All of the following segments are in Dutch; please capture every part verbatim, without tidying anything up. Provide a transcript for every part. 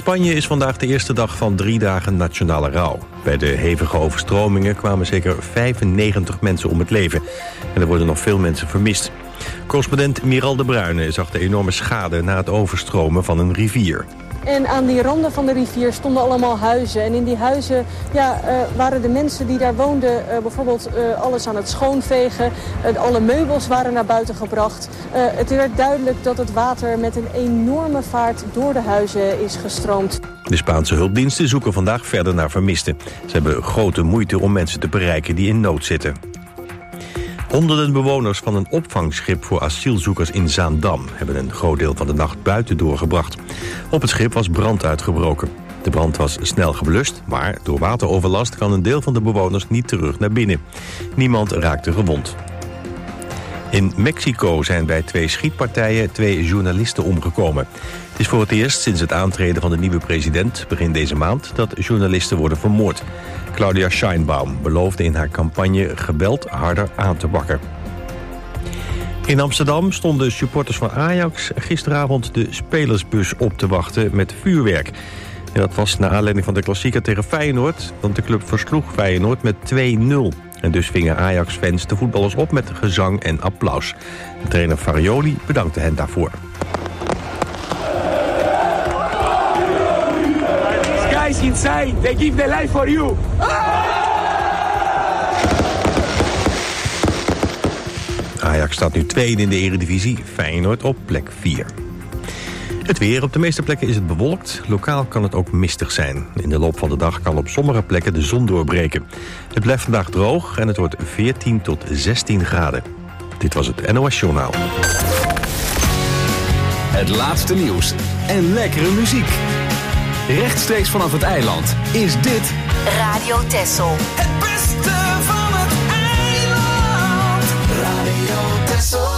Spanje is vandaag de eerste dag van drie dagen nationale rouw. Bij de hevige overstromingen kwamen zeker vijfennegentig mensen om het leven. En er worden nog veel mensen vermist. Correspondent Miral de Bruyne zag de enorme schade na het overstromen van een rivier. En aan die randen van de rivier stonden allemaal huizen. En in die huizen ja, uh, waren de mensen die daar woonden uh, bijvoorbeeld uh, alles aan het schoonvegen. Uh, alle meubels waren naar buiten gebracht. Uh, het werd duidelijk dat het water met een enorme vaart door de huizen is gestroomd. De Spaanse hulpdiensten zoeken vandaag verder naar vermisten. Ze hebben grote moeite om mensen te bereiken die in nood zitten. Honderden bewoners van een opvangschip voor asielzoekers in Zaandam hebben een groot deel van de nacht buiten doorgebracht. Op het schip was brand uitgebroken. De brand was snel geblust, maar door wateroverlast kan een deel van de bewoners niet terug naar binnen. Niemand raakte gewond. In Mexico zijn bij twee schietpartijen twee journalisten omgekomen. Het is voor het eerst sinds het aantreden van de nieuwe president begin deze maand dat journalisten worden vermoord. Claudia Sheinbaum beloofde in haar campagne geweld harder aan te pakken. In Amsterdam stonden supporters van Ajax gisteravond de spelersbus op te wachten met vuurwerk. En dat was naar aanleiding van de klassieker tegen Feyenoord, want de club versloeg Feyenoord met twee nul. En dus vingen Ajax-fans de voetballers op met gezang en applaus. De trainer Farioli bedankte hen daarvoor. Guys inside, they give their life for you. Ajax staat nu tweede in de Eredivisie, Feyenoord op plek vier. Het weer. Op de meeste plekken is het bewolkt. Lokaal kan het ook mistig zijn. In de loop van de dag kan op sommige plekken de zon doorbreken. Het blijft vandaag droog en het wordt veertien tot zestien graden. Dit was het N O S Journaal. Het laatste nieuws en lekkere muziek. Rechtstreeks vanaf het eiland is dit Radio Texel. Het beste van het eiland. Radio Texel.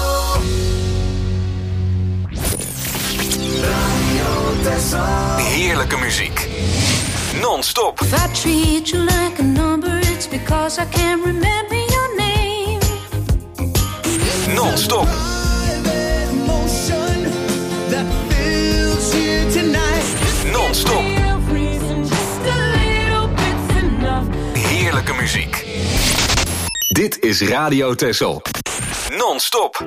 Radio Texel. heerlijke muziek. Non-stop. If I treat you like a number, it's because I can't remember your name. Non-stop. Non-stop. Heerlijke muziek. Dit is Radio Texel. Non-stop.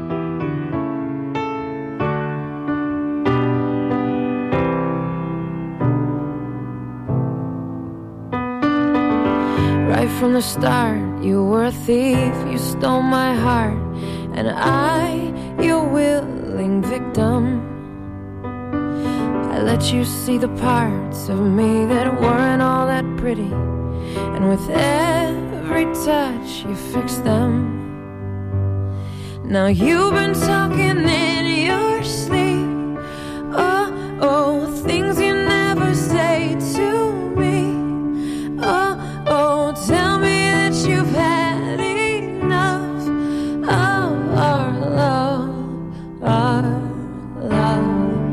Right from the start, you were a thief, you stole my heart, and I, your willing victim. I let you see the parts of me that weren't all that pretty, and with every touch you fixed them. Now you've been talking in your sleep, oh, oh, things you never say to me, oh, oh, tell me that you've had enough of our love, our love.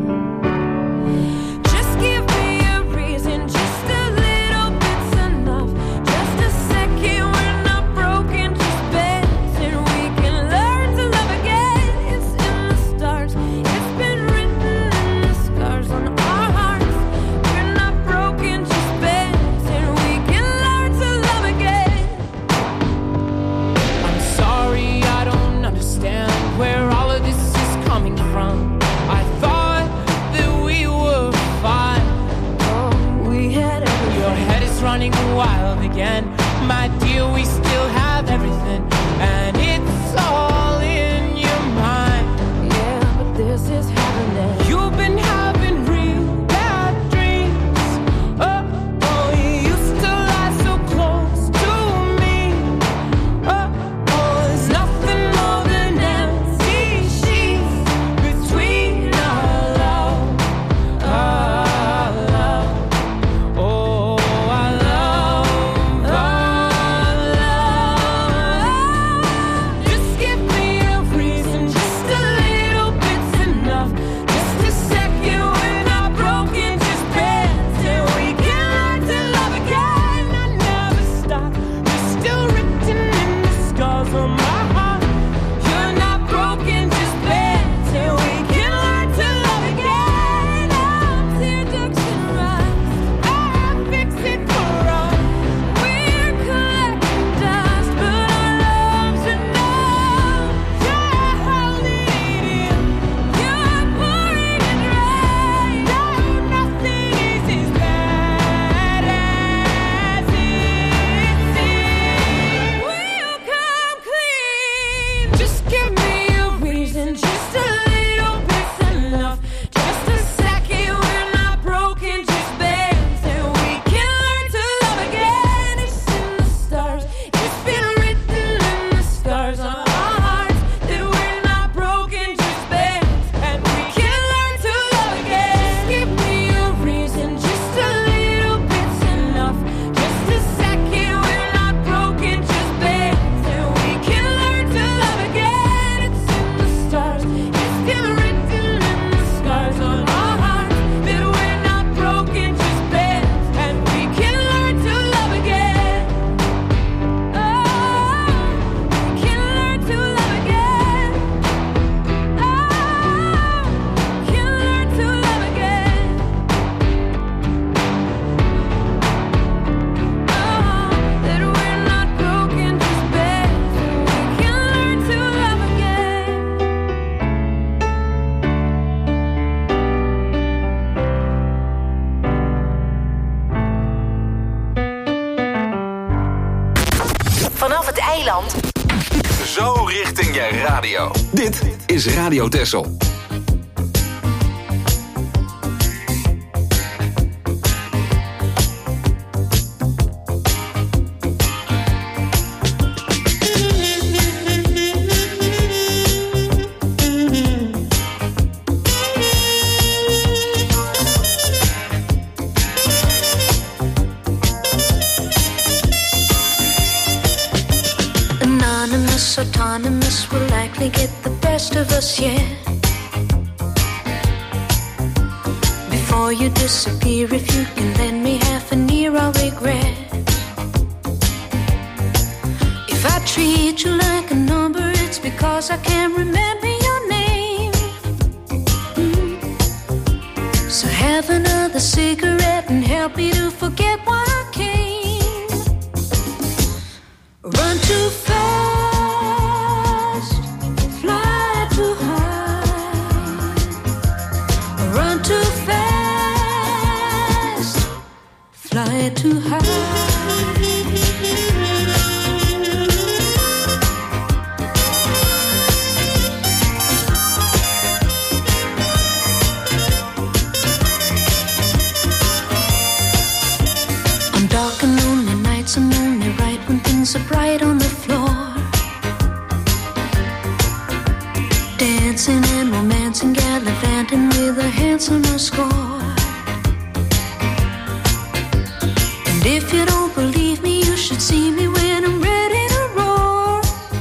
Wild again, my dear, we still have everything, and it's all in your mind. Yeah, but this is happening. You've been having real bad dreams. Oh, oh, you used to lie so close to me. Oh, oh, there's nothing more than empty sheets between our love, our love. Oh, our love. vanaf het eiland. Zo richting je radio. Dit is Radio Texel. Autonomous will likely get the best of us yet. Before you disappear, if you can lend me half an ear, I'll regret. If I treat you like a number, it's because I can't remember your name. Mm. So have another cigarette and help me to forget why I came. Run too fast. Fly too high. On dark and lonely nights, I'm only right when things are bright on the floor. Dancing and romancing, gallivanting with a handsomer score. If you don't believe me, you should see me when I'm ready to roar.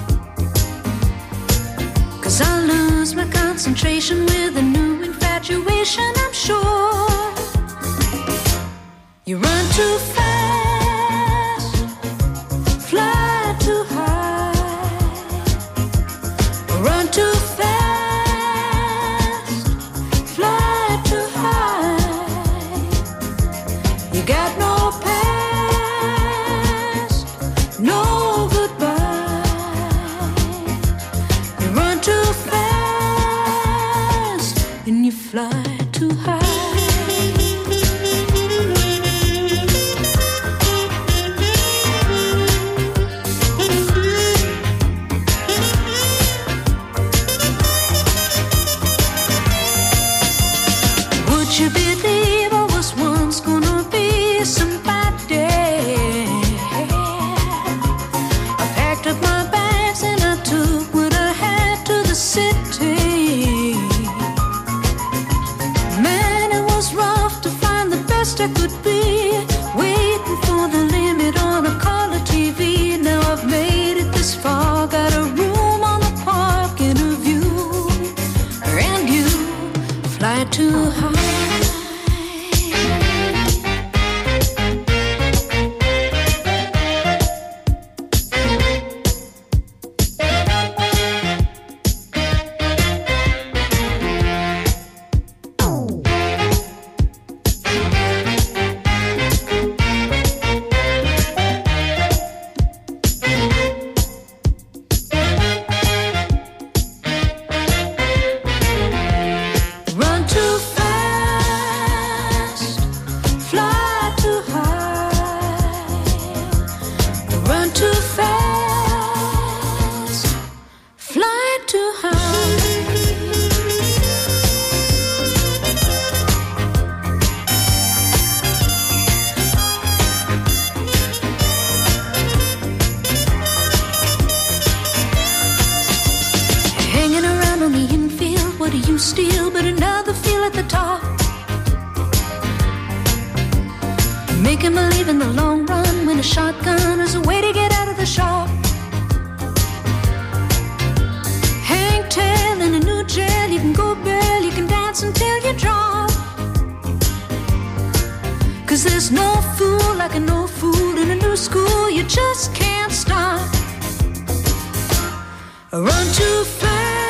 Cause I lose my concentration with a new infatuation, I'm sure. You run too fast, fly too high. Run too fast, fly too high. You got no fly too high. Would you believe I was once gonna be somebody? I packed up my bags and I took what I had to the city. I could be waiting for the limit on a color T V. Now I've made it this far, got a room on the park and a view, and you fly too high. Steal, but another feel at the top. Making believe in the long run when a shotgun is a way to get out of the shop. Hang tail in a new jail, you can go bail, you can dance until you drop. Cause there's no fool like a no fool in a new school, you just can't stop. Run too fast.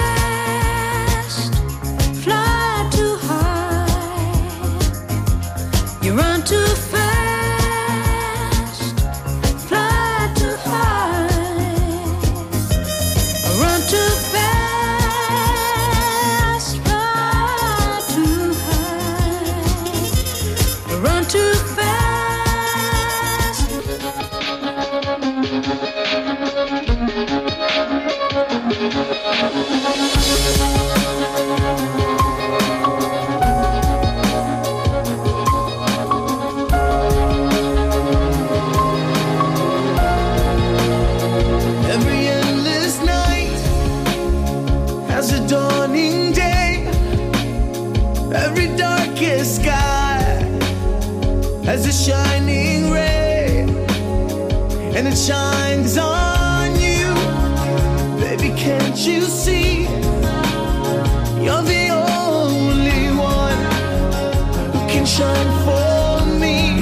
You run too fast, fly too high. Run too fast, fly too high. Run too fast. a shining ray, and it shines on you. Baby, can't you see? You're the only one who can shine for me.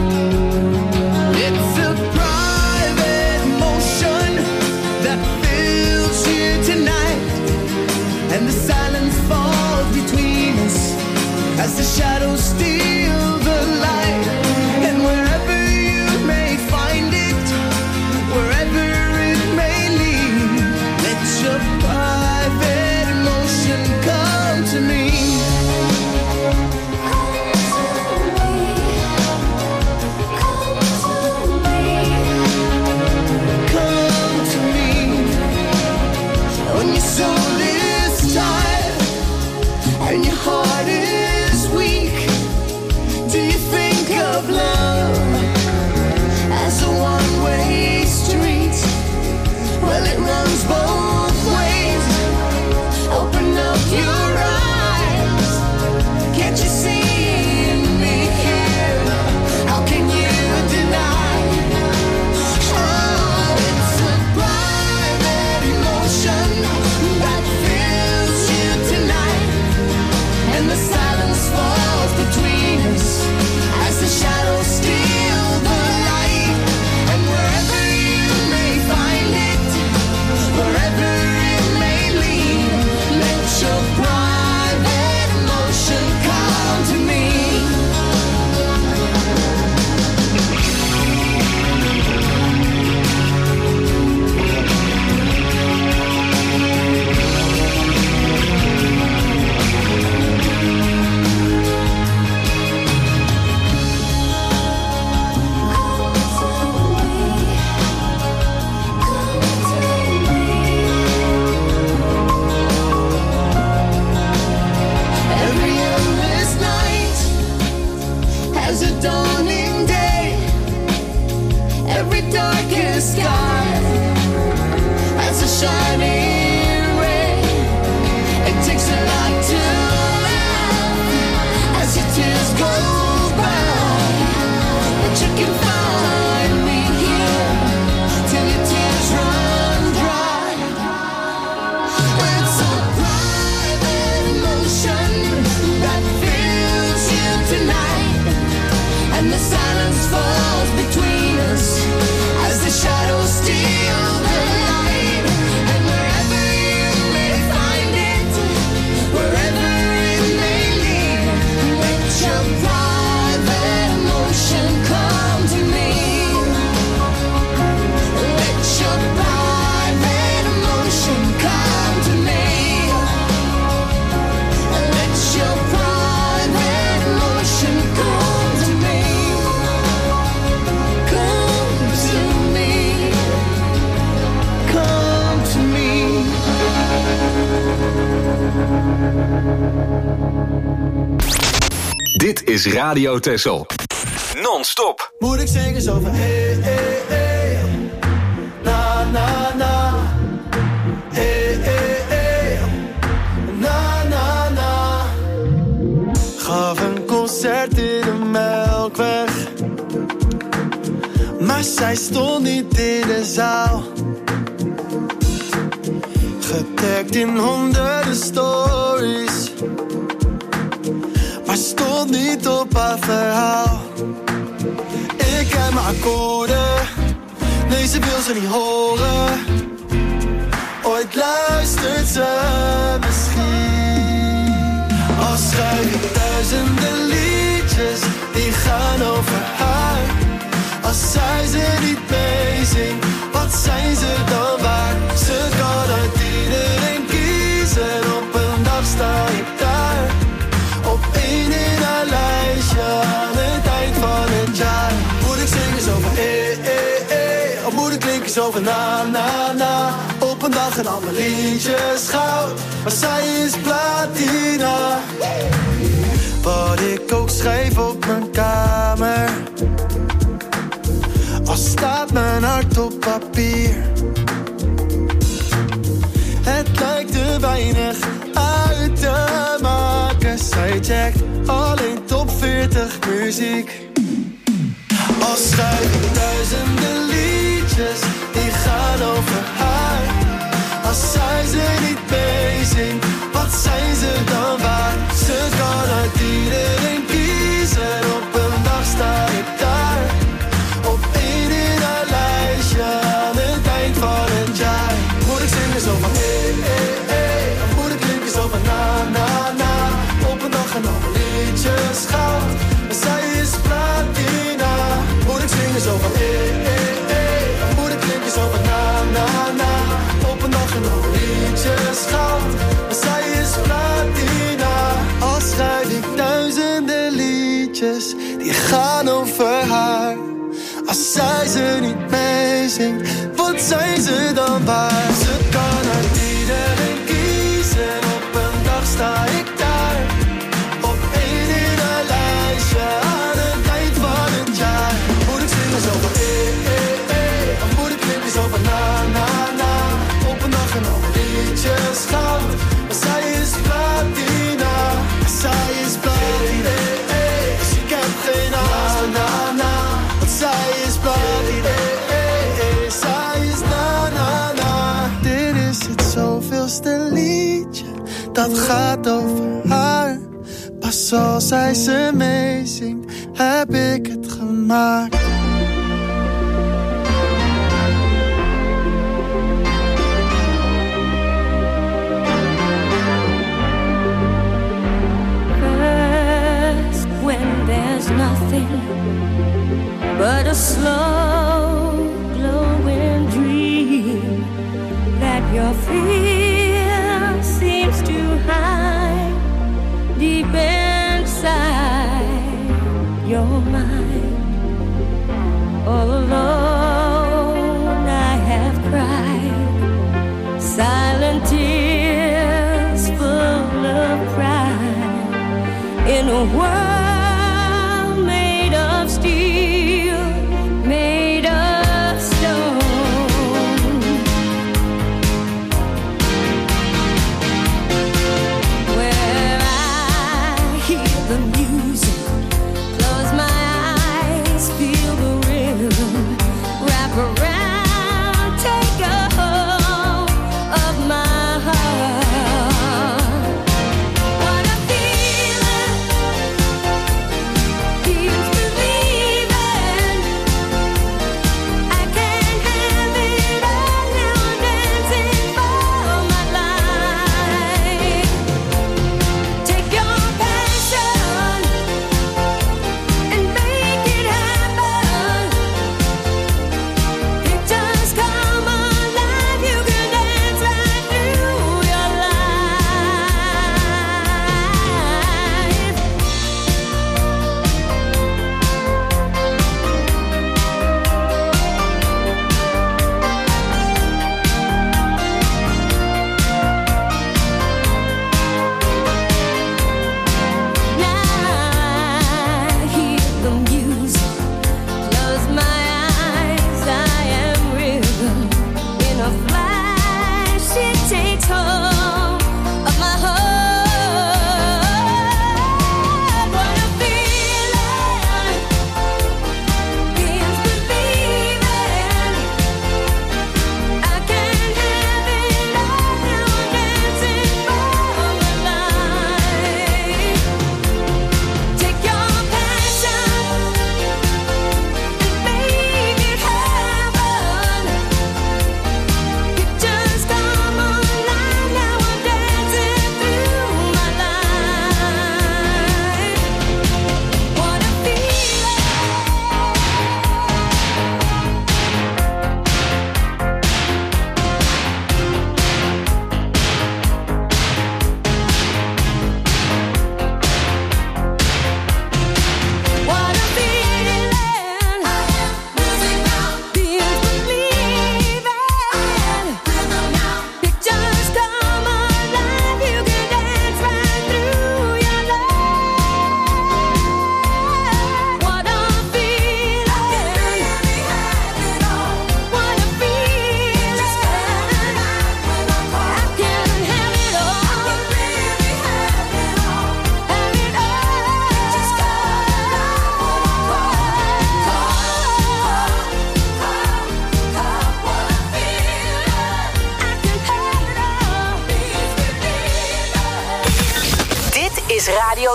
It's a private emotion that fills you tonight, and the silence falls between us as the shadows steal the light. And wherever you may find it, wherever it may lead, let your private emotion come to me. Come to me. When your soul is tired and your heart is weak, do you think of love as a one-way street? Well, it runs both ways. Open up your eyes. Can't you see me here? How can you deny? Oh, it's a private emotion that fills you tonight, and the silence falls between us as the shadows steal the light. And wherever you may find it, wherever it may lead, let your private emotion come to me. Every endless night has a dawning day. Every darkest sky has a shining ray. It takes a lot to laugh as your tears go by, but you can find me here till your tears run dry. It's a private emotion that fills you tonight, and the silence falls between us as the shadows steal the light. And wherever you may find it, wherever it may lead, let your private emotion come to me. Let your private emotion come to me. Let your private emotion come to me. Come to me. Come to me. Dit is Radio Texel. Non-stop. Moet ik zingen zo van hey, hey, hey, na, na, na, hey, hey, hey, na, na, na. Gaf een concert in de Melkweg, maar zij stond niet in de zaal. Getagd in honderden stories, maar stond niet op haar verhaal. Ik heb mijn akkoorden, nee, ze wil ze niet horen. Ooit luistert ze misschien. Al schrijf ik duizenden liedjes, die gaan over haar. Als zij ze niet meezingt, wat zijn ze dan waard? Ze kan uit iedereen kiezen, op een dag sta ik daar. Op één in haar lijstje, aan het eind van het jaar. Moet ik zingen zo van eh, eh, eh, of moet ik klinken zo van na, na, na. Op een dag en al mijn liedjes goud, maar zij is platina. Wat ik ook schrijf op mijn kamer, al staat mijn hart op papier. Het lijkt te weinig uit te maken. Zij checkt alleen top veertig muziek. Al schrijf ik duizenden liedjes die gaan over haar. Als zij ze niet meezingt, wat zijn ze dan waard? Ze kan uit iedereen kiezen, op een dag sta ik daar. Op één in haar lijstje, aan het eind van het jaar. Moet ik zingen zo van hey, hey, hey. Of moet ik klinken zo van na, na, na. Op een dag gaan alle liedjes goud, maar zij is platina. Moet ik zingen zo van hey, hey, hey. Of moet ik klinken zo van na, na, na. Op een dag gaan alle liedjes goud, maar zij is platina. Al schrijf ik duizenden liedjes die gaan over haar. Als zij ze niet meezingt, wat zijn ze dan waard? Ze kan uit iedereen kiezen, op een dag sta ik daar. Op één in haar lijstje, aan het eind van het jaar. Moet ik zingen zo van eh, eh, eh. Of moet ik klinken zo van na, na, na. Op een dag gaan alle liedjes goud, maar zij is platina. Zij is platina, eh, eh. Dus ik heb geen na, na, na. Want zij is platina, eh, eh, eh. Zij is na, na, na. Dit is het zoveelste liedje dat gaat over haar. Pas als zij ze meezingt, heb ik het gemaakt. First, when there's nothing but a slow glowing dream that your fear seems to hide deep inside your mind. All alone I have cried silent tears full of pride in a world made of steel, made of stone. Where I hear the music, close my eyes.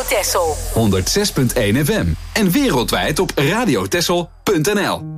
Texel. honderdzes punt één F M. En wereldwijd op radiotexel punt n l.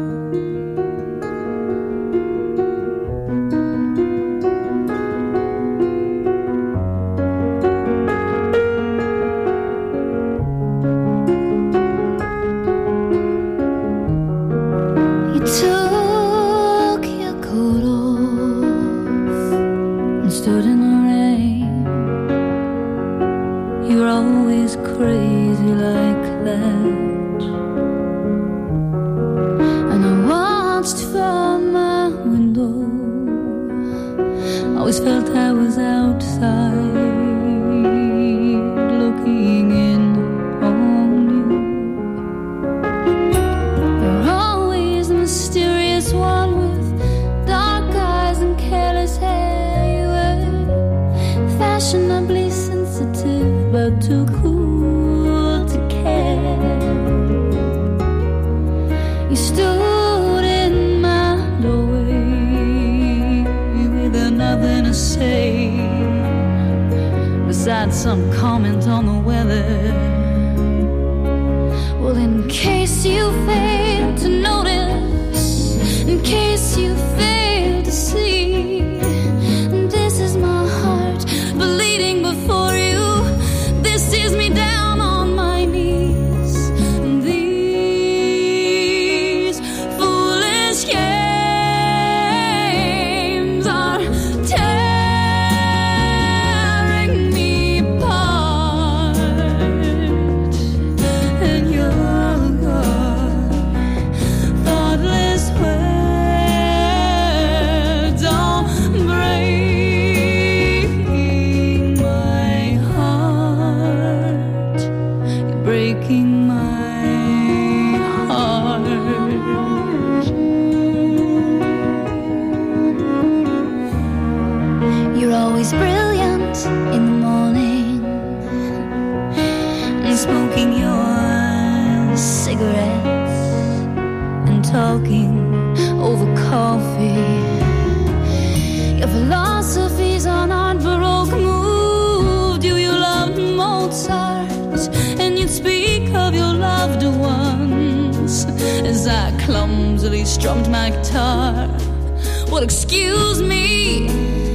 Strummed my guitar. Well, excuse me,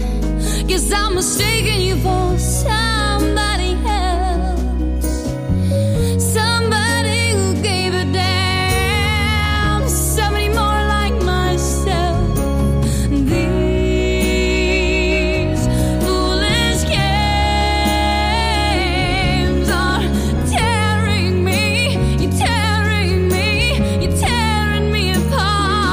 guess I'm mistaken you for somebody else, somebody who gave a damn, somebody more like myself. These foolish games are tearing me, you're tearing me, you're tearing me apart.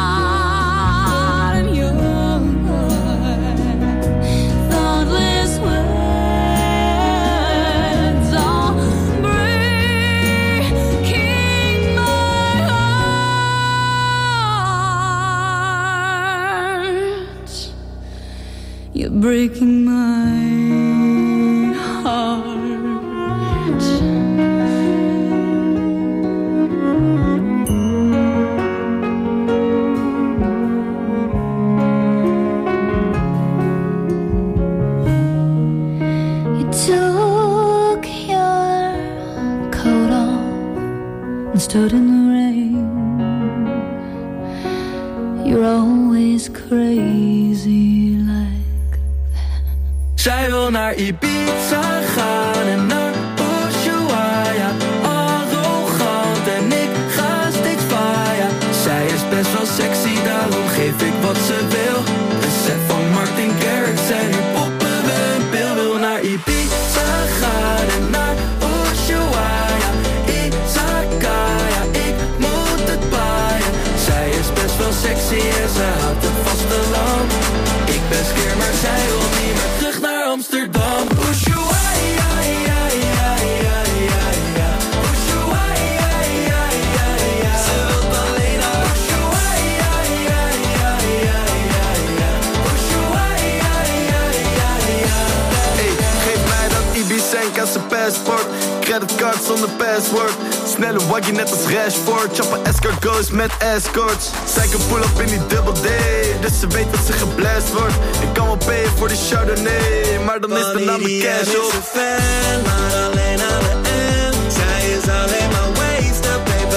Breaking my heart. You took your coat off and stood in the rain. You're always crazy like. Zij wil naar Ibiza gaan en naar Ushuaia. Arrogant en ik ga steeds vaaien. Zij is best wel sexy, daarom geef ik wat ze wil. Een set van Martin Garrix en nu poppen we een pil. Wil naar Ibiza gaan en naar Ushuaia. Izakaya, ik moet het paaien. Zij is best wel sexy en ze houdt het vasteland. Ik ben skeer, maar zij wil niet meer terug naar Amsterdam. Ushuaia, ja, ja, ja, ja, ja. Ushuaia, ja, ja, ja. Ze wilt alleen naar Ushuaia, ja, ja, ja, ja, ja. Ushuaia, ja, ja, ja. Hey, geef mij dat Ibicenk als een passport. Creditcard zonder password. Snelle waggie net als Rashford. Chopper escort goes met escorts. Zij kan pull up in die double D, dus ze weet dat ze geblast wordt. Ik kan wel payen voor die Chardonnay, maar dan is de naam de cash op. Fan, maar alleen aan de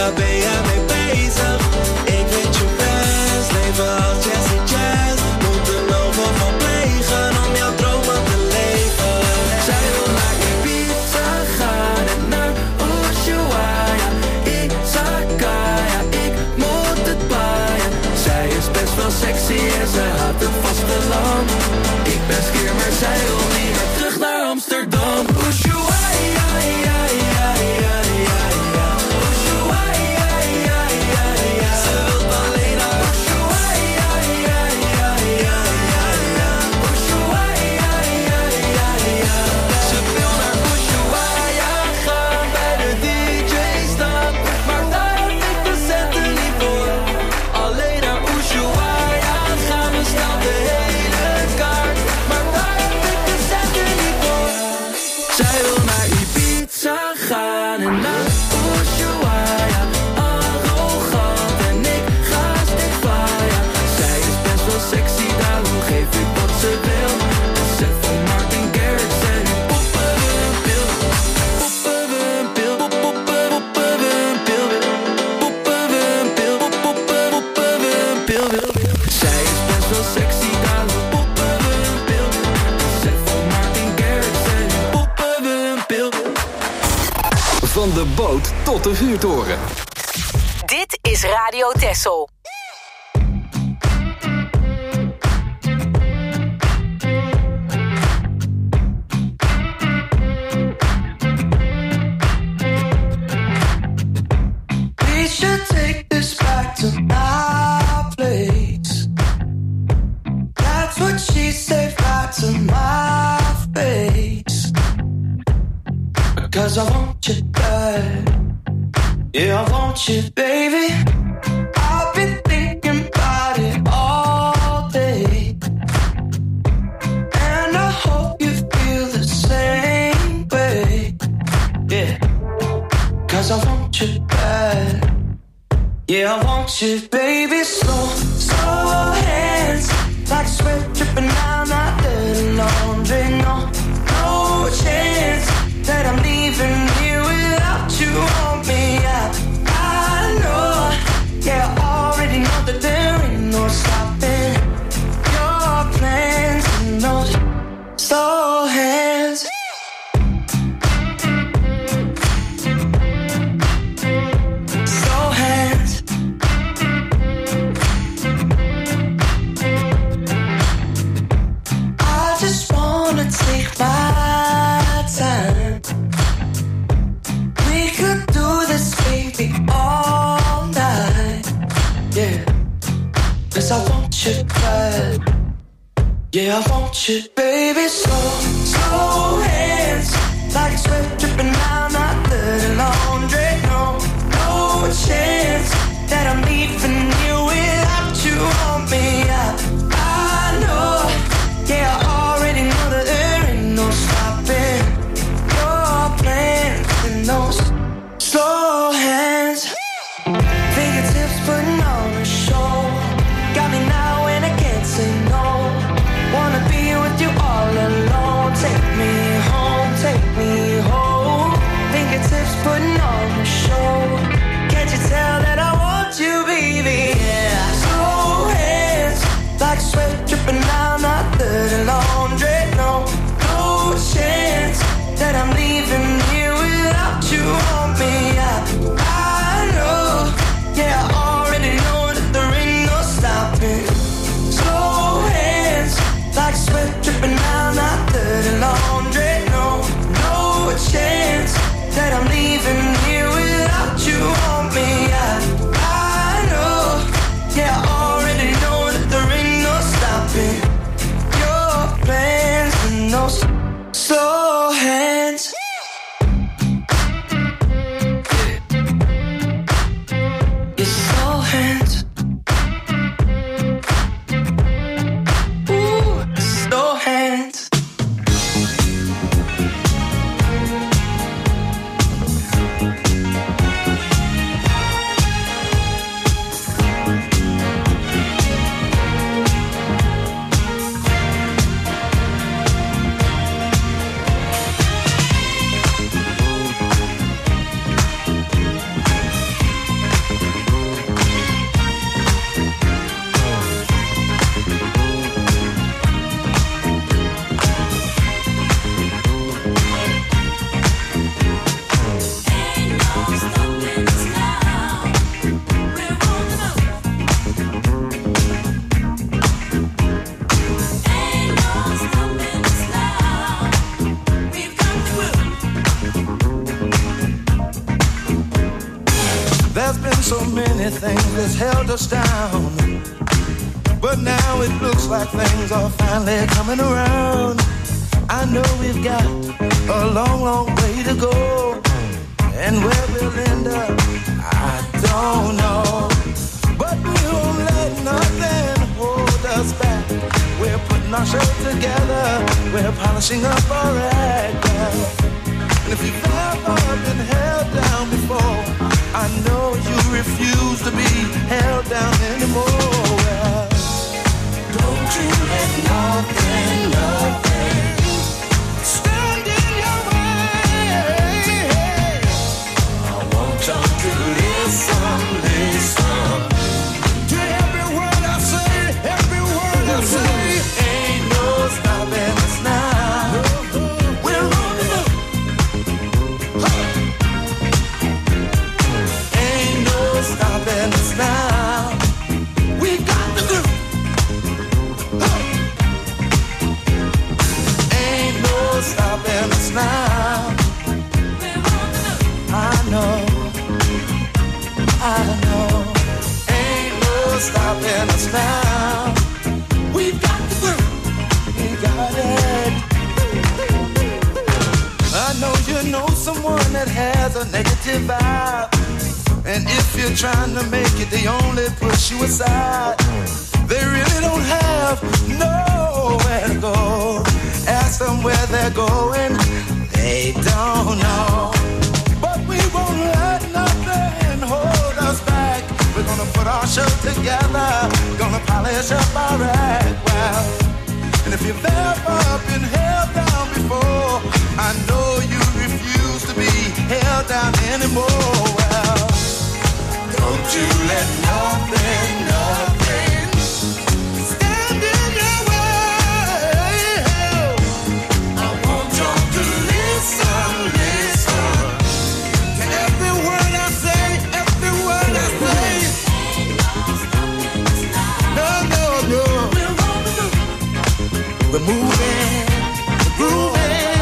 waar ben jij mee bezig? Ik weet je best, leven als Jesse Jazz. Moet een overval plegen om jouw dromen te leven. Zij wil naar Ibiza gaan en naar Ushuaia. Ik Zakaya, ik moet het paaien. Zij is best wel sexy en zij had het vasteland. Ik ben skeer, maar zij wil niet meer terug naar Amsterdam. Ushuaia, ja, ja, ja, ja, ja. Ushuaia, ja, ja, ja. Ze wil alleen naar Ushuaia, ja, ja, ja, ja, ja. Ushuaia, ja, ja, ja. Ze wil naar Ushuaia gaan, bij de D J staan. Maar daar heb ik de centen niet voor. Alleen naar Ushuaia gaan we snel de hele kaart. Maar daar heb ik de centen niet voor. Zij wil naar Ibiza gaan en naar Ushuaia. Arrogant en ik ga stikvaaien. Zij is best wel sexy, daarom geef ik wat ze wil. De set van Martin Garrix en nu poppen we een pil. Poppen we een pil, pop, poppen, poppen we een pil. Poppen we een pil, pop, poppen, poppen we een pil. Zij is best wel sexy, daarom poppen we een pil. De set van Martin Garrix en nu poppen we een pil. Van de boot tot de vuurtoren. Dit is Radio Texel. We should take this back to my place. That's what she said right to my face. Because I want you bad. Yeah, I want you, baby. I've been thinking about it all day. And I hope you feel the same way. Yeah. Cause I want you bad. Yeah, I want you, baby. Slow, slow hands. Like sweat dripping down my dirty laundry. No, no chance that I'm leaving you without you on me. I, I know. Yeah, I already know that there ain't no stopping your plans and those slow hands. Slow hands. I just wanna take my time. We could do this, baby, all night. Yeah, cause I want you bad. Yeah, I want you, baby. Slow, slow hands. Like sweat dripping down my dirty laundry. No, no chance that I'm leaving you without you on me. I, I know. Yeah, I already know that there ain't no stopping your plans and those slow hands. Fingertips putting on a show. Got me now and I can't say no. Wanna be with you all alone. Take me home, take me home. Fingertips putting on a show. Can't you tell that I want you, baby? been so many things that's held us down, but now it looks like things are finally coming around. I know we've got a long, long way to go, and where we'll end up, I don't know. But we won't let nothing hold us back. We're putting our show together, we're polishing up our act, girl. And if you've ever been held down before, I know you refuse to be held down anymore. Well, don't you let nothing, nothing stand in your way. I want you to listen, listen to every word I say, every word I say. Ain't no stopping us now. We're rolling up. Ain't no stopping us now. We got the groove. Ain't no stopping us now. I know, I know. Ain't no stopping us now. We got the groove. We got it. I know you know someone that has a negative vibe, and if you're trying to make it, they only push you aside. They really don't have nowhere to go. Ask them where they're going, they don't know. But we won't let nothing hold us back. We're gonna put our show together, gonna polish up our act well. And if you've ever been held down before, I know you refuse to be held down anymore. Well, don't you let nothing, nothing stand in your way. I want you to listen, listen to every word I say, every word I say. No, no, no. We're moving, we're grooving.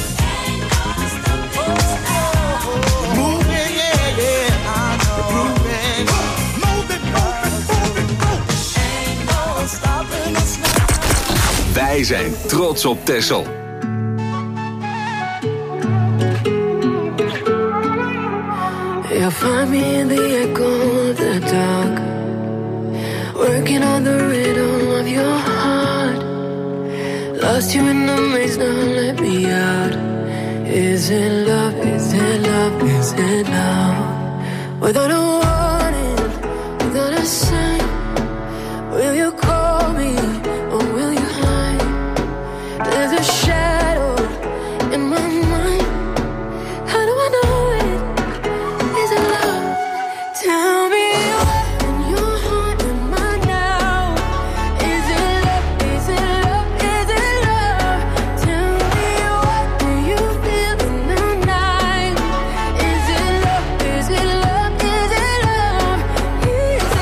We're moving, yeah, yeah, I know. We're grooving. Move it, move it, move it, move it. Ain't no stopping us now. Wij zijn trots op Texel. You'll find me in the echo of the dark, working on the rhythm of your heart. Lost you in the maze, now let me out. Is it love, is it love, is it love? Without a warning, without a sign, will you call me or will you hide? There's a shadow in my mind. How do I know it? Is it love? Tell me what's in your heart and mine now. Is it love? Is it love? Is it love? Tell me what do you feel in the night? Is it love? Is it love? Is it love? Is it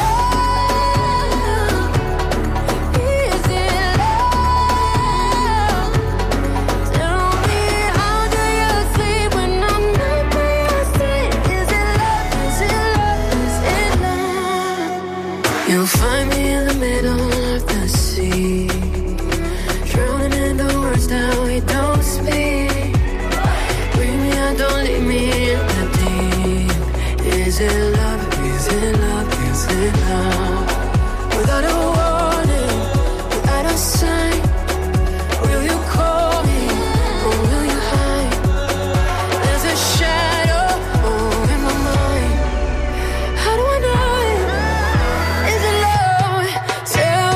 love? Is it love? Tell me how do you sleep when I'm not by your side? Is it love? Is it love? Is it love? You'll find me in the middle of the sea, drowning in the words that we don't speak. Bring me out, don't leave me in the deep. Is it love? Is it love? Is it love? Without a warning, without a sign, will you call me or will you hide? There's a shadow over my mind. How do I know it? Is it love? Tell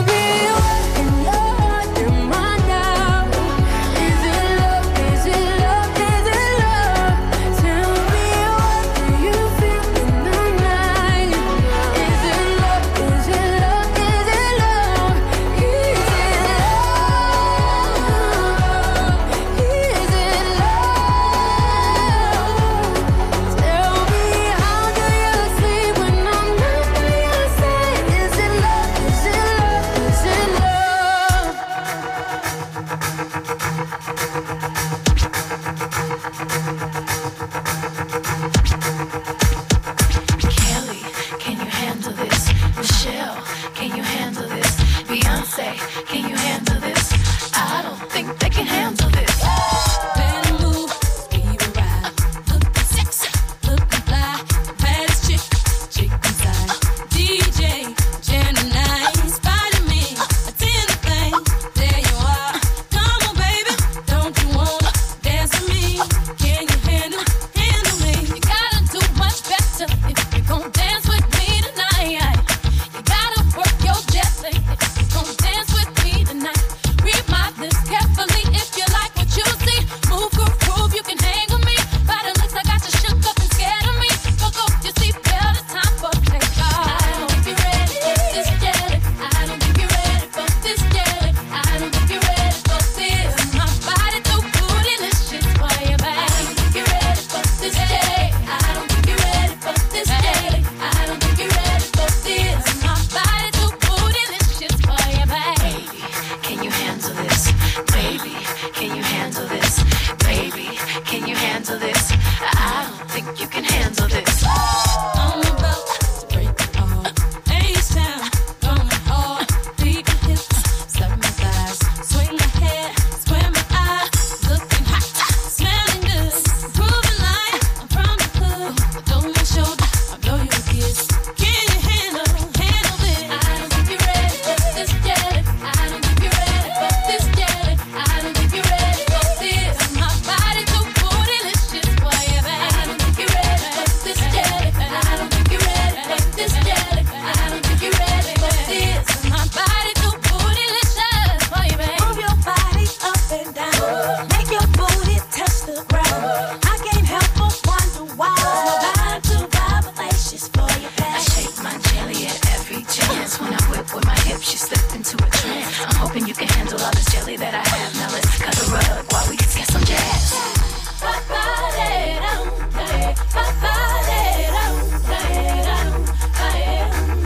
Come dance with me tonight. You gotta work your jelly. Come dance with me tonight. Read my lips carefully if you like what you see. Move, groove, groove, you can hang with me. By the looks I got you shook up and scared of me. Fuck up your seatbelt, it's time for takeoff. I don't think you're ready for this jelly. I don't think you're ready for this jelly. I don't think you're ready for this. My body too bootylicious for you, babe. I don't think you're ready for this jelly. I don't think you're ready for this jelly. I don't think you're ready for this. My body too bootylicious for you, babe. Can you handle this? Baby, can you handle this? Baby, can you handle this? I don't think you can handle this. I'm about to break it all. H-Town, going hard. Beat my hips, step my thighs, swing my hair, square my eyes. Looking hot, smelling good. Proving like I'm from the hood. Over my shoulder, I blow you a kiss. Can you handle, handle this? I don't think you're ready for this jelly. I don't think you're ready for this jelly. I don't think you're ready for this. My body too bootylicious for you, babe. I don't think you're ready for this jelly. I don't think you're ready for this jelly. I don't think you're ready for this. My body too bootylicious for you, babe. Move your body up and down. Make your booty touch the ground. I can't help but wonder why. My body too vibracious for you, I babe. shake my jelly at every chance. When I whip with my hips, you slip into a trance. I'm hoping you can handle all this jelly that I have. Now let's cut a rug while we get some jazz. My body don't play. My body don't play. Don't play.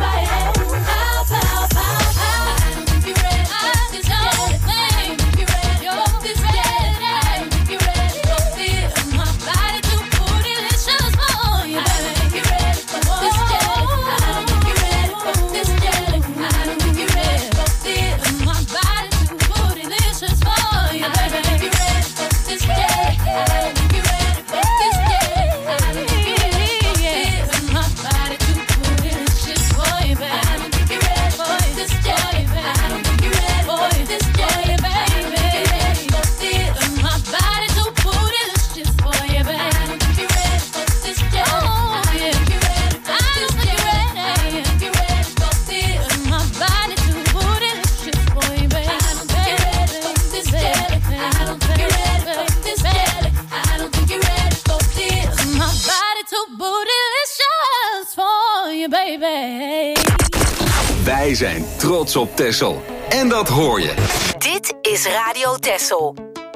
Pow, pow, pow, pow. I don't think you're ready for this jelly. I don't think you're ready for this jelly. I don't think you're ready for this. My body too bootylicious for you, baby. I don't think you're ready for this jelly. I don't think you're ready for this jelly. I don't think you're ready for this. My body too bootylicious for you, baby. I don't think you're ready for this jelly. I don't think you're ready for this jelly. I don't think you're ready for this. My body too bootylicious for you, baby. I don't think you're ready for this jelly. I don't think you're ready for this jelly, baby. My body too bootylicious for you, baby. I don't think you're ready for this jelly. Oh, yeah. I don't think you're ready. I don't think you're ready for this. My body too bootylicious for you, baby. I don't think you're ready for this jelly. I don't think you're ready for this jelly. I don't think you're ready for this. My body too bootylicious for you, baby. Wij zijn trots op Texel. En dat hoor je. Dit is Radio Texel.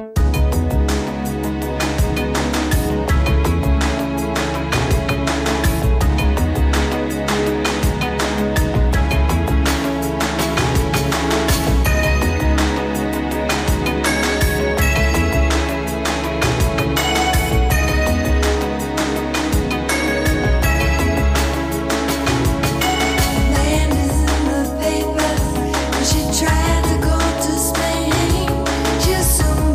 Land is in the paper. She tried to go to Spain. She assumed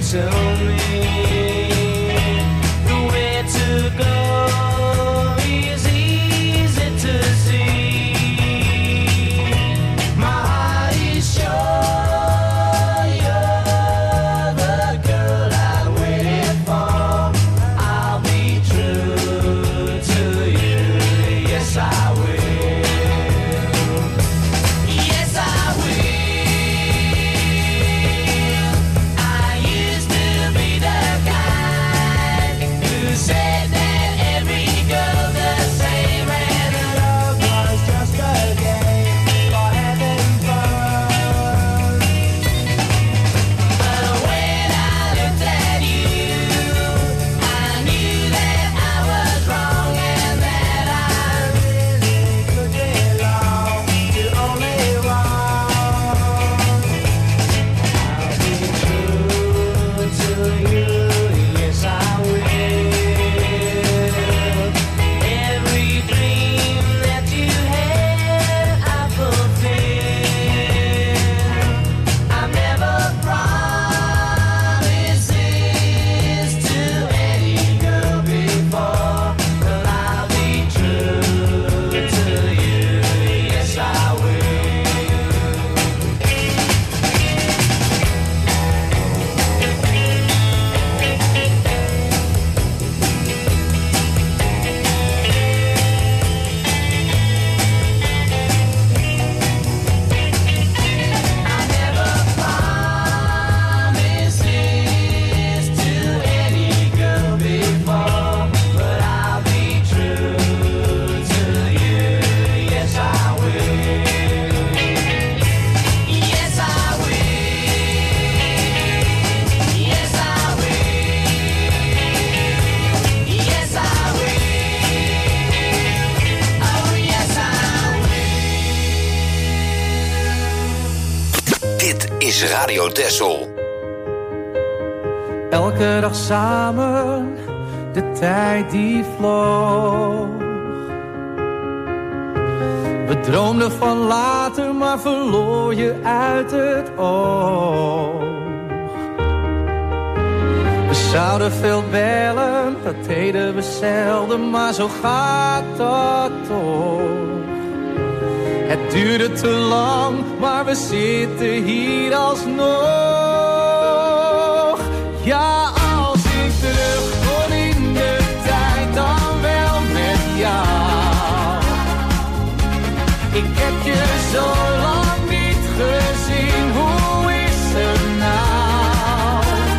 tell me the way to go is easy to see. My heart is sure you're the girl I waited for. I'll be true to you, yes I will. Yes I will. I used to be the guy who said that every girl the same and that love was just a game for having fun. But when I looked at you, I knew that I was wrong and that I really could belong to only one. I'll be true to you, yes I will. Every dream that you had, I fulfilled. I never promised this to any girl before, but I'll be true to you, yes I promised this to any girl before, but I'll be true to you, yes I will. Yes I will. Yes I will. Yes I will. Oh yes I will. Dit is Radio Texel. Elke dag samen, de tijd die vloog. We droomden van later, maar verloor je uit het oog. We zouden veel bellen, dat deden we zelden, maar zo gaat dat toch. Het duurde te lang, maar we zitten hier alsnog. Ja, als ik terug kon in de tijd, dan wel met jou. Ik heb je zo lang niet gezien, hoe is het nou?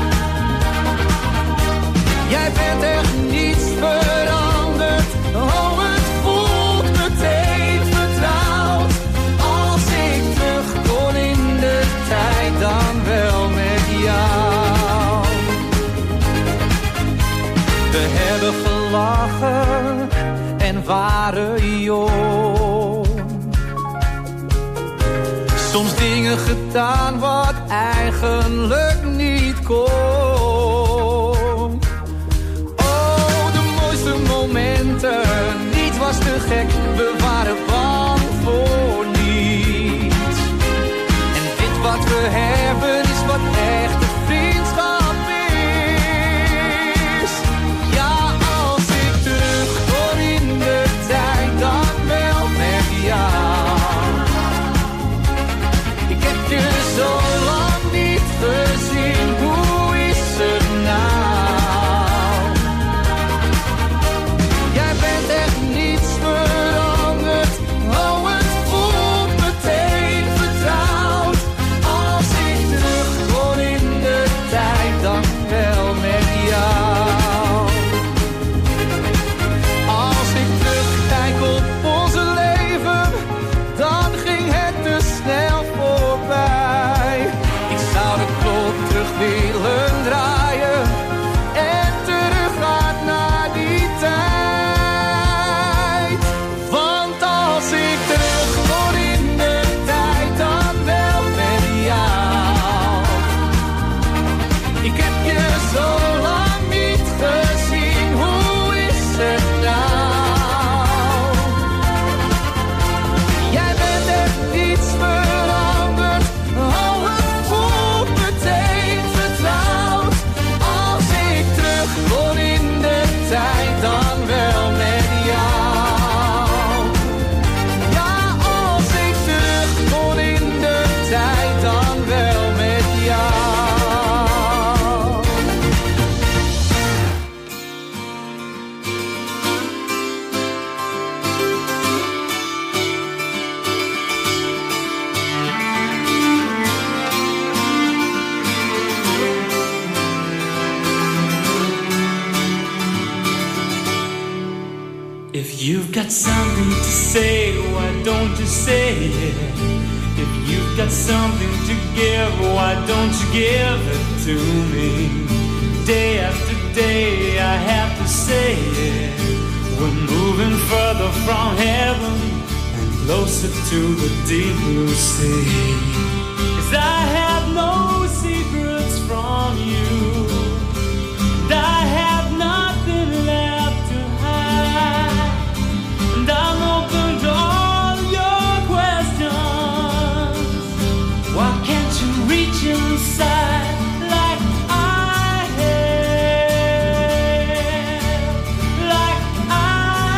Jij bent echt niets veranderd, oh het voelt meteen vertrouwd. Als ik terug kon in de tijd, dan wel met jou. We hebben gelachen en waren jong. Soms dingen gedaan wat eigenlijk niet kon. Oh, de mooiste momenten, niets was te gek, we waren bang voor niets. En dit wat we hebben is wat echte vriendschap is. Ja, als ik terug kon in de tijd, dan wel met jou. Ik heb je zo lang niet gezien, hoe is het nou? Jij bent echt niets veranderd, oh het voelt meteen vertrouwd. Als ik terug kon in de tijd, dan wel met jou. Als ik terugkijk op onze leven, dan ging het te snel voorbij. Ik zou de klok terug willen draaien en teruggaan naar die tijd. Want als ik terug kon in de tijd, dan wel met jou. Ik heb je zo lang niet gezien, hoe is het nou? Jij bent echt niets veranderd, oh het voelt meteen vertrouwd. got something to say, why don't you say it? If you've got something to give, why don't you give it to me? Day after day I have to say it. We're moving further from heaven and closer to the deep blue sea. 'Cause I have no secrets from you, and I have nothing left to hide, and I'm open to all your questions. Why can't you reach inside like I have, like I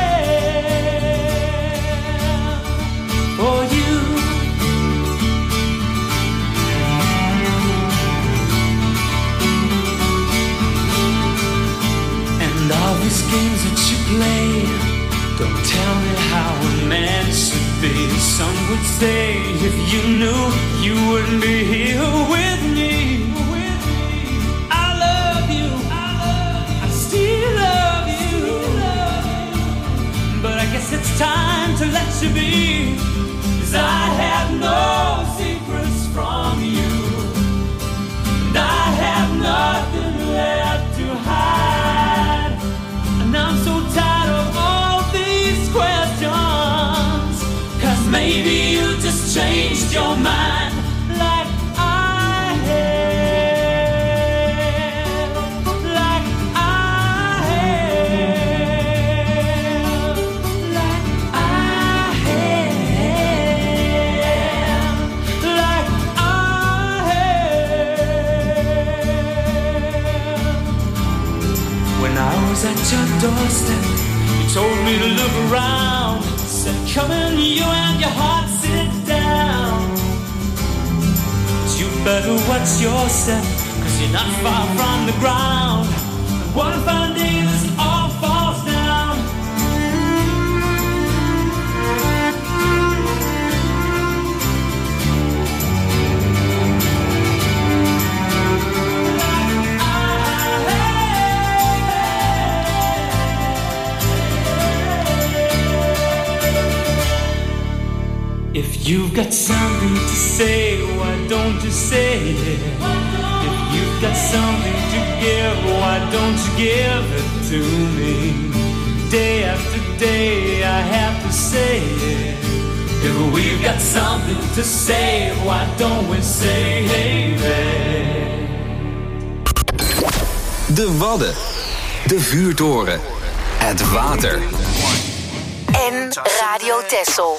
have for you? And all these games that you play don't tell me how a man should be. Some would say if you knew, you wouldn't be here with me. I love you, I still love you, but I guess it's time to let you be. 'Cause I have no secrets from you, and I have nothing left to hide, and I'm so tired of all these questions. 'Cause maybe you just changed your mind like I have, like I have, like I have, like I have. When I was at your doorstep, you told me to look around. Said, come in, you and your heart, sit down. But you better watch your step, 'cause you're not far from the ground. And one fine day this all falls down. If you've got something to say, why don't you say it? If you've got something to give, why don't you give it to me? Day after day I have to say it. If we've got something to say, why don't we say it? De Wadden. De vuurtoren. Het water. En Radio Texel.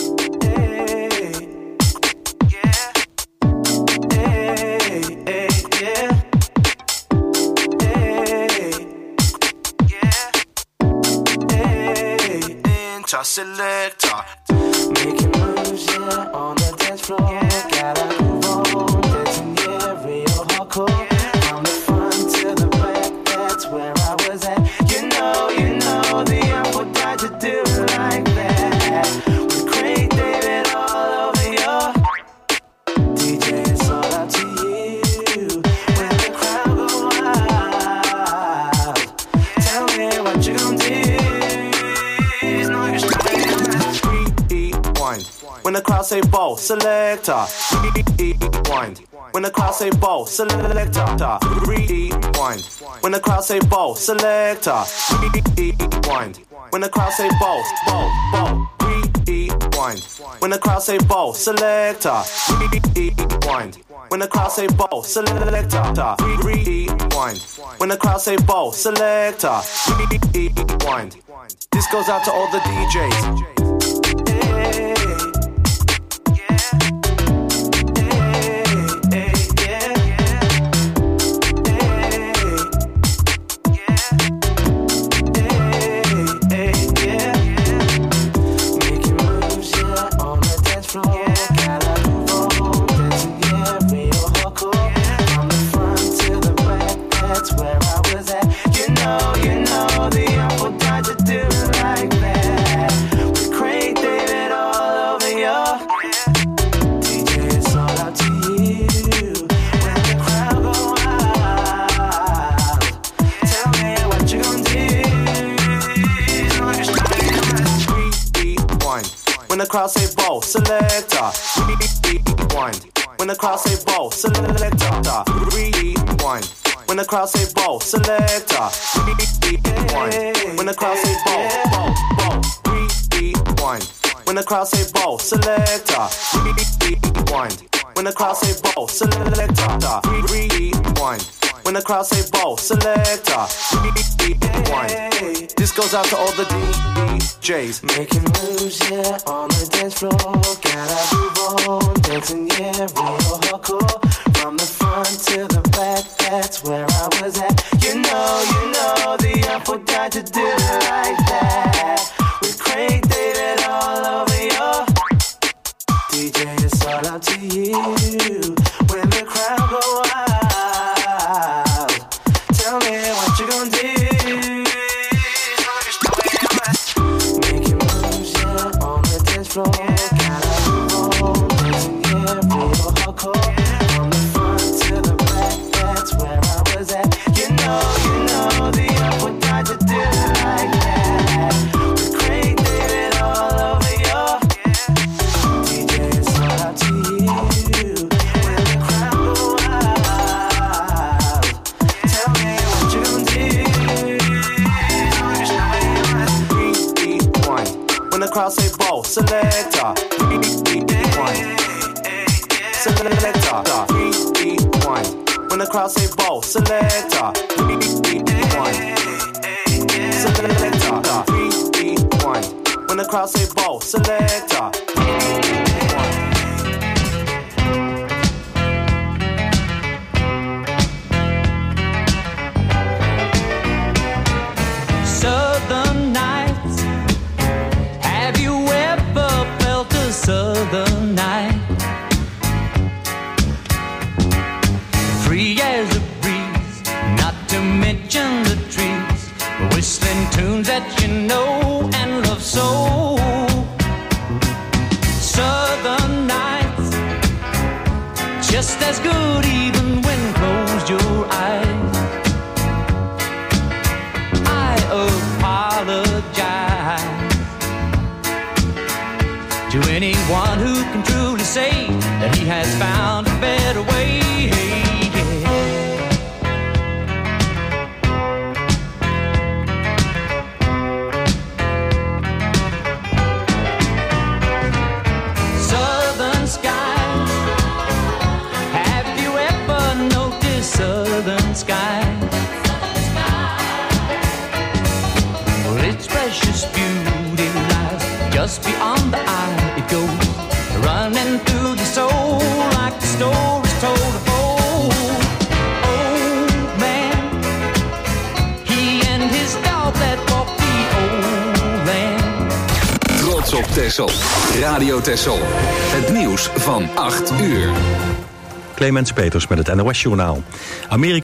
Selector, making moves, yeah, on the dance floor. Gotta move on, dancing, yeah, real hardcore. From the front to the back, that's where I was at. You know, you know, the apple died to do it like that. With Craig David all over your D J, it's all up to you. When the crowd go wild, tell me what you gon' do. When the crowd say ball, selector, rewind. When the crowd say ball, selector, rewind. When the crowd say ball, selector, rewind. When the crowd say ball, ball, ball, rewind. When the crowd say ball, selector, rewind. When the crowd say ball, selector, rewind. When the crowd say ball, selector, rewind. This goes out to all the D Js. Hey. Where I was at, you know, you know, the apple died to do it like that. With crowd say ball, selector, rewind. When the crowd say ball, selector, rewind. When the crowd say ball, selector, rewind. When the crowd say ball, ball, ball, rewind. When the crowd say ball, selector, rewind. When the crowd say ball, selector, rewind. When the crowd say ball, selector, rewind. This goes out to all the D Js making moves, yeah, on the dance floor. Gotta move on, dancing, yeah, real hardcore. From the front to the back, that's where I was at. You know, you know, the apple died to do it like that. With Craig David all over you. D J, it's all up to you. When the crowd go wild, tell me what you gonna do. Making moves, yeah, on the dance floor. Gotta move on, dancing, yeah, real hardcore. From the front to the back, that's where I was at. You know, you know, the apple died to do it like that. With Craig David all over you. D J, it's all up to you. When the crowd go wild, tell me what you gonna do. Rewind. When the crowd say ball, selector, rewind. Selector, rewind. When the crowd say ball, selector, rewind. Selector, rewind. When the crowd say ball, selector, rewind. Southern nights. Have you ever felt a southern night? Free as a breeze, not to mention the trees, whistling tunes that you know and love so. Southern nights, just as good even when closed your eyes. I apologize to anyone who can truly say that he has found a better way. Southern skies, have you ever noticed southern skies? Well, its precious beauty lies just beyond the eye. It goes running through the soul like the stories told of old. Old man, he and his dog that walked the old land. Trots op Texel. Radio Texel. Het nieuws van acht uur. Clemens Peters met het N O S-journaal. Amerika